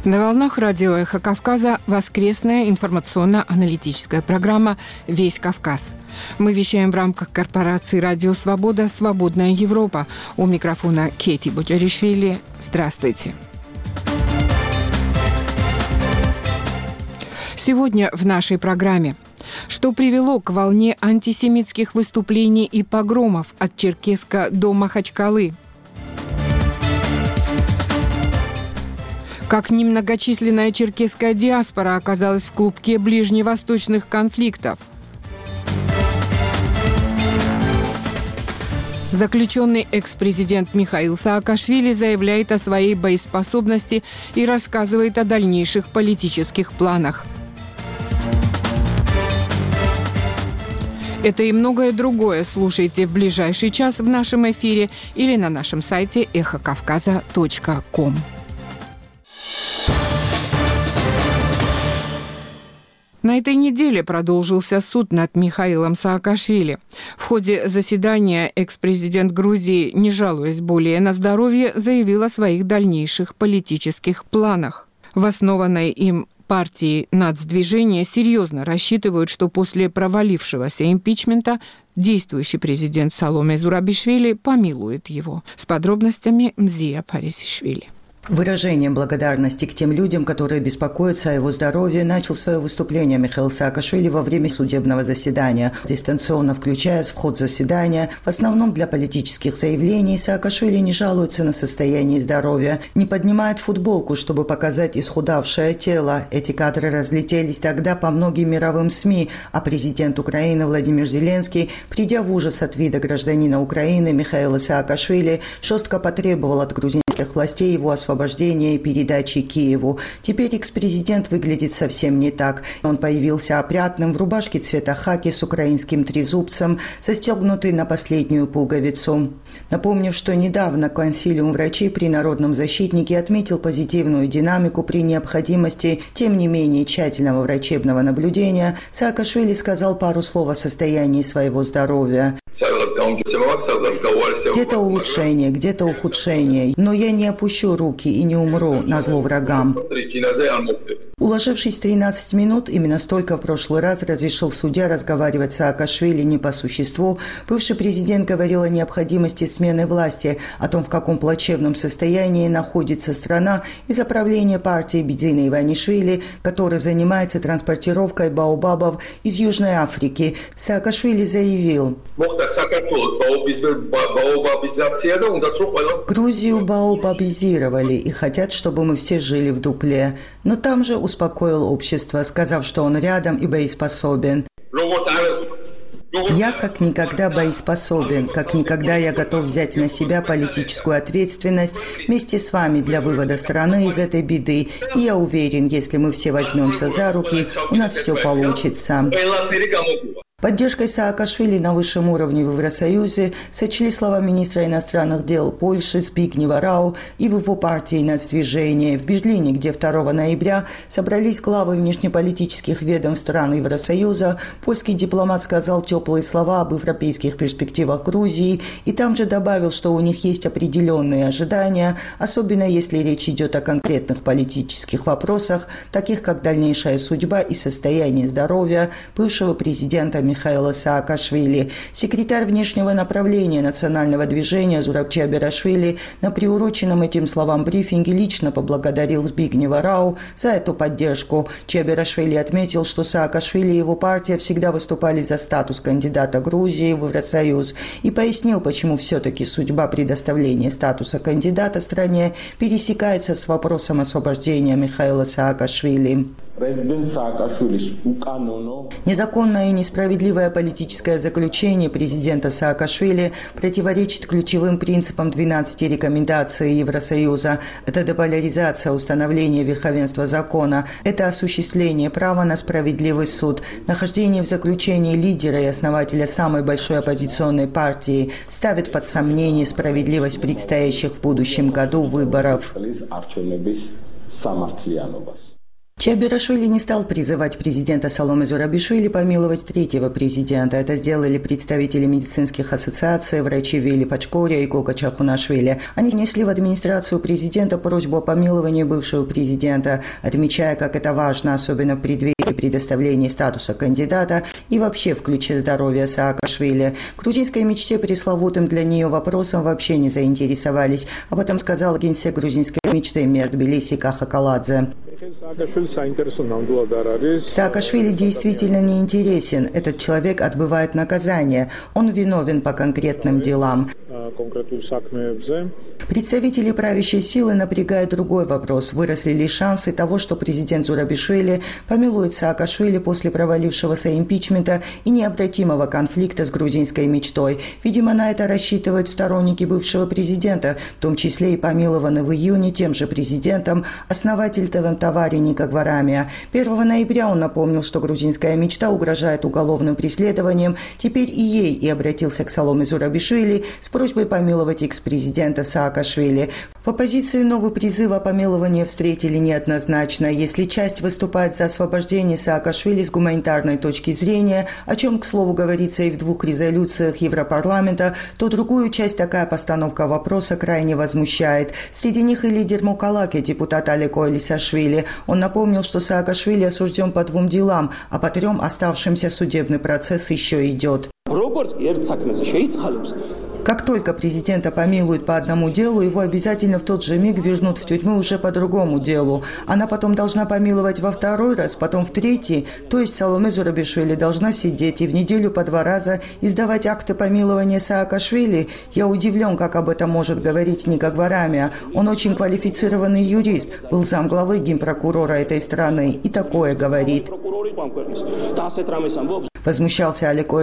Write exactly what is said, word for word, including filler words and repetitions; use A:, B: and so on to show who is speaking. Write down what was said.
A: На волнах радио «Эхо Кавказа» воскресная информационно-аналитическая программа «Весь Кавказ». Мы вещаем в рамках корпорации «Радио Свобода. Свободная Европа». У микрофона Кети Боджаришвили. Здравствуйте. Сегодня в нашей программе. Что привело к волне антисемитских выступлений и погромов от Черкесска до Махачкалы? Как немногочисленная черкесская диаспора оказалась в клубке ближневосточных конфликтов? Заключенный экс-президент Михаил Саакашвили заявляет о своей боеспособности и рассказывает о дальнейших политических планах. Это и многое другое слушайте в ближайший час в нашем эфире или на нашем сайте эхо кавказа точка ком. На этой неделе продолжился суд над Михаилом Саакашвили. В ходе заседания экс-президент Грузии, не жалуясь более на здоровье, заявил о своих дальнейших политических планах. В основанной им партии «Нацдвижение» серьезно рассчитывают, что после провалившегося импичмента действующий президент Саломе Зурабишвили помилует его. С подробностями Мзия Парисишвили.
B: Выражением благодарности к тем людям, которые беспокоятся о его здоровье, начал свое выступление Михаил Саакашвили во время судебного заседания. Дистанционно включаясь в ход заседания, в основном для политических заявлений, Саакашвили не жалуется на состояние здоровья, не поднимает футболку, чтобы показать исхудавшее тело. Эти кадры разлетелись тогда по многим мировым СМИ, а президент Украины Владимир Зеленский, придя в ужас от вида гражданина Украины Михаила Саакашвили, жестко потребовал от грузинских властей его освобождения и передачи Киеву. Теперь экс-президент выглядит совсем не так. Он появился опрятным в рубашке цвета хаки с украинским трезубцем, застегнутый на последнюю пуговицу. Напомнив, что недавно консилиум врачей при Народном защитнике отметил позитивную динамику при необходимости, тем не менее, тщательного врачебного наблюдения, Саакашвили сказал пару слов о состоянии своего здоровья. Где-то улучшение, где-то ухудшение, но я не опущу руки и не умру назло врагам. Уложившись тринадцать минут, именно столько в прошлый раз разрешил судья разговаривать с Саакашвили не по существу. Бывший президент говорил о необходимости смены власти, о том, в каком плачевном состоянии находится страна из-за правления партии Бедзина Иванишвили, который занимается транспортировкой баобабов из Южной Африки. Саакашвили заявил: Грузию баобабизировали и хотят, чтобы мы все жили в дупле. Но там же успокоил общество, сказав, что он рядом и боеспособен. Я как никогда боеспособен, как никогда я готов взять на себя политическую ответственность вместе с вами для вывода страны из этой беды. И я уверен, если мы все возьмемся за руки, у нас все получится. Поддержкой Саакашвили на высшем уровне в Евросоюзе сочли слова министра иностранных дел Польши Збигнева Рау и в его партии «Нацдвижение». В Берлине, где второго ноября собрались главы внешнеполитических ведомств стран Евросоюза, польский дипломат сказал теплые слова об европейских перспективах Грузии и там же добавил, что у них есть определенные ожидания, особенно если речь идет о конкретных политических вопросах, таких как дальнейшая судьба и состояние здоровья бывшего президента Михаила Саакашвили. Секретарь внешнего направления национального движения Зураб Чиаберашвили на приуроченном этим словам брифинге лично поблагодарил Збигнева Рау за эту поддержку. Чиаберашвили отметил, что Саакашвили и его партия всегда выступали за статус кандидата Грузии в Евросоюз и пояснил, почему все-таки судьба предоставления статуса кандидата стране пересекается с вопросом освобождения Михаила Саакашвили. Незаконное и несправедливое политическое заключение президента Саакашвили противоречит ключевым принципам двенадцати рекомендаций Евросоюза. Это деполяризация, установление верховенства закона, это осуществление права на справедливый суд. Нахождение в заключении лидера и основателя самой большой оппозиционной партии ставит под сомнение справедливость предстоящих в будущем году выборов. Чиабирашвили не стал призывать президента Саломе Зурабишвили помиловать третьего президента. Это сделали представители медицинских ассоциаций, врачи Вели Пачкория и Кока Чахунашвили. Они внесли в администрацию президента просьбу о помиловании бывшего президента, отмечая, как это важно, особенно в преддверии предоставления статуса кандидата и вообще в ключе здоровья Саакашвили. В грузинской мечте пресловутым для нее вопросом вообще не заинтересовались. Об этом сказал генсек грузинской мечты Мер Тбилиси Каха Каладзе. Саакашвили действительно не интересен. Этот человек отбывает наказание. Он виновен по конкретным делам. Представители правящей силы напрягают другой вопрос. Выросли ли шансы того, что президент Зурабишвили помилует Саакашвили после провалившегося импичмента и необратимого конфликта с грузинской мечтой? Видимо, на это рассчитывают сторонники бывшего президента, в том числе и помилованный в июне тем же президентом основатель ТВ-товари Ника Гварамия. первого ноября он напомнил, что грузинская мечта угрожает уголовным преследованием. Теперь и ей и обратился к Саломе Зурабишвили с просьбой помиловать экс-президента Саакашвили. В оппозиции новый призыв о помиловании встретили неоднозначно. Если часть выступает за освобождение Саакашвили с гуманитарной точки зрения, о чем, к слову, говорится и в двух резолюциях Европарламента, то другую часть такая постановка вопроса крайне возмущает. Среди них и лидер Мукалаки, депутат Алеко Элисашвили. Он напомнил, что Саакашвили осужден по двум делам, а по трем оставшимся судебный процесс еще идет. Как только президента помилуют по одному делу, его обязательно в тот же миг вернут в тюрьму уже по другому делу. Она потом должна помиловать во второй раз, потом в третий. То есть Саломе Зурабишвили должна сидеть и в неделю по два раза издавать акты помилования Саакашвили. Я удивлен, как об этом может говорить Ника Гварамия. Он очень квалифицированный юрист, был замглавы генпрокурора этой страны и такое говорит. Возмущался Алеко